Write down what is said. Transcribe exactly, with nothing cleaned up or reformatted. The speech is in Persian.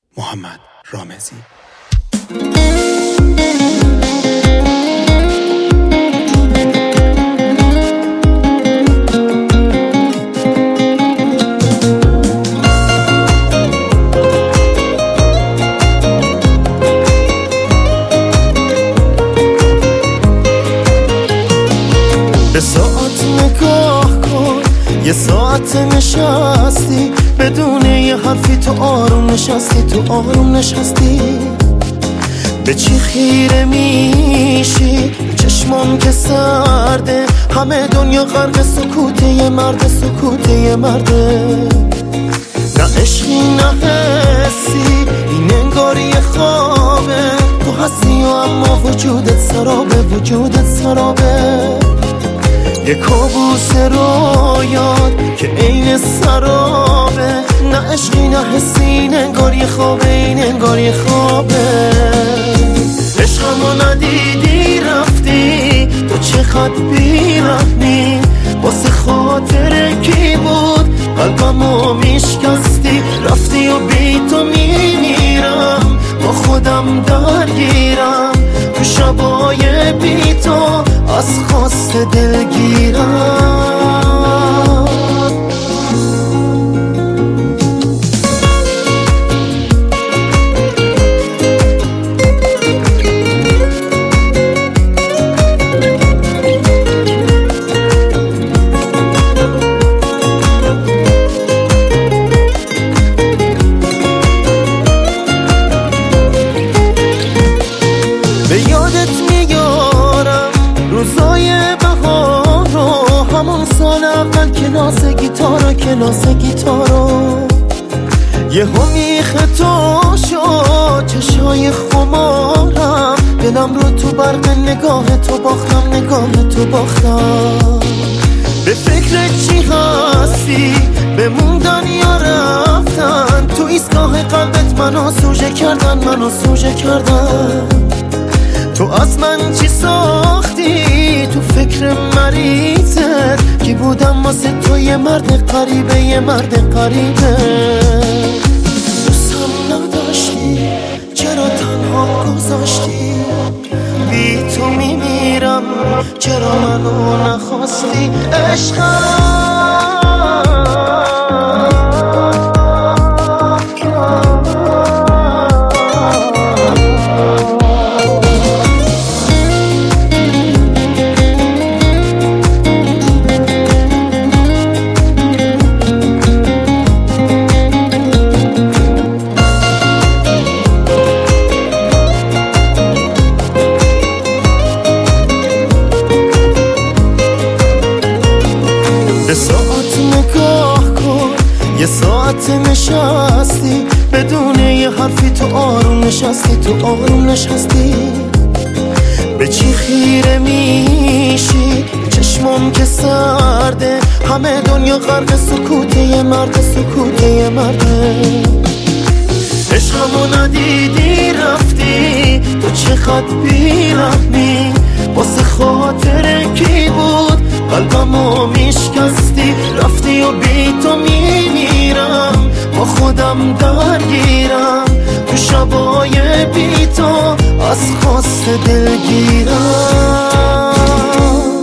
محمد رامزی. به ساعت نگاه کن، یه ساعت نشستی بدون یه حرفی، تو آروم نشستی، تو آروم نشستی. به چی خیره میشی؟ چشمام که سرده، همه دنیا غرق سکوته یه مرد، سکوته یه مرده. نه عشقی نه حسی، این انگار یه خوابه، تو هستی و اما وجودت سرابه، وجودت سرابه. یه کابوس رویات که عین سرابه، نه عشقی نه حسی، این انگار یه خوابه، این انگار یه خوابه. عشقمو ندیدی رفتی، تو چقدر بی‌رحمی، واسه خاطر کی بود قلبمو میشکستی. رفتی و بی تو میمیرم، با خودم درگیرم، تو شبای بی تو از خواست دلگیرم. به یادت میارم روزای بهار رو، همون سال اول کلاس گیتارا، کلاس گیتارا. یه همیخ تو شد چشای خمارم، دلم رو تو برق نگاه تو باختم، نگاه تو باختم. به فکر چی هستی؟ بموندن یا رفتن؟ تو ایستگاه قلبت منو سوژه کردن، منو سوژه کردن. تو از من چی ساختی؟ تو فکر مریضت کی بودم واسه تو، یه مرد غریبه، یه مرد غریبه. دوستم نداشتی، چرا تنها گذاشتی؟ بی تو میمیرم، چرا منو نخواستی؟ عشقم به ساعت نگاه کن، یه ساعت نشستی بدون یه حرفی، تو آروم نشستی، تو آروم نشستی. به چی خیره میشی؟ چشمام که سرده، همه دنیا غرق سکوته یه مرد، سکوته یه مرده. عشقمو ندیدی رفتی، تو چقدر بی‌رحمی، واسه خاطر کی بود قلبمو میشکستی. رفتی و بی تو میمیرم، با خودم درگیرم، تو شبای بی تو از خواست دلگیرم.